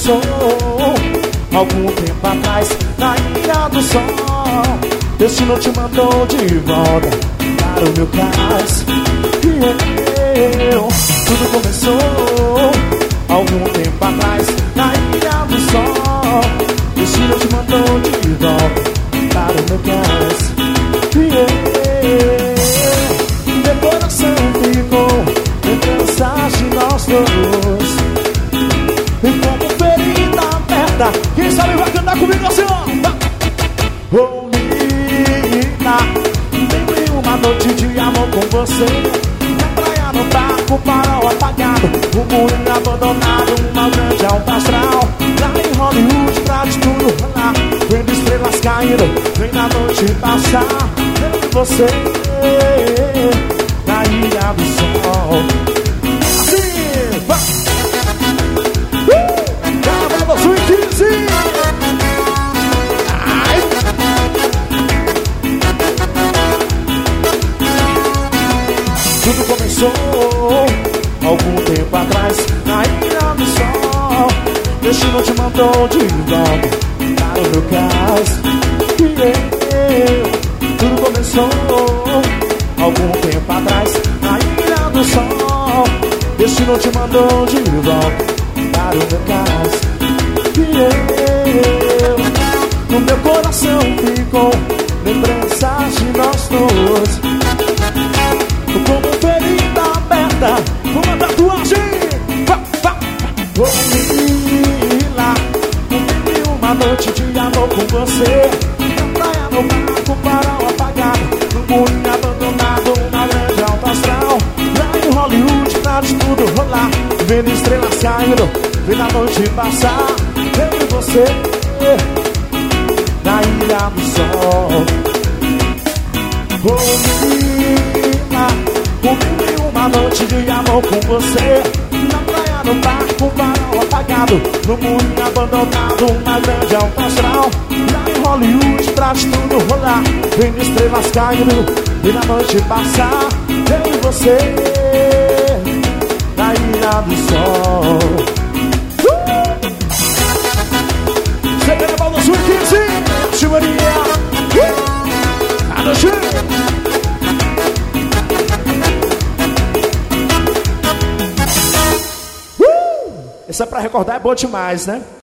começou algum tempo atrás, na ilha do sol. Destino te mandou de volta para o meu cais. E tudo começou algum tempo atrás, na ilha do sol. Destino te mandou de volta para o meu cais. Meu coração ficou lembranças de nós dois, e como ferida aberta. Quem sabe vai cantar comigo assim, ó. Oh, menina, lembrei uma noite de amor com você. Na praia, no barco, farol apagado, o mundo abandonado, uma grande alta astral. Lá em Hollywood, pra de tudo rolar, vendo estrelas caindo, vem na noite passar. Eu e você, na ilha do sol. Assim, vai! Carnaval 2015! Ai! Tudo começou algum tempo atrás, na ilha do sol. Destino te mandou de volta para o meu cais. Tudo começou algum tempo atrás, na ilha do sol. Destino te mandou de volta para o meu cais. No meu coração ficou lembranças de nós dois, como ferida aberta, uma tatuagem. Lila, vivi uma noite de amor com você. Na praia, no barco, farol apagado, no mundo abandonado, uma grande alta astral. Lá em Hollywood, pra de tudo rolar, vendo estrelas caindo, vendo a noite passar. Eu e você, na ilha do sol. Oh, menina, vivi uma noite de amor com você. Na praia, no barco, farol apagado, no mundo abandonado, uma grande alta astral. Lá em Hollywood, pra de tudo rolar, vendo estrelas caindo, vendo a noite passar. Eu e você, na ilha do sol. Carnaval 2015, Chimaria, a noite. Essa pra recordar é boa demais, né?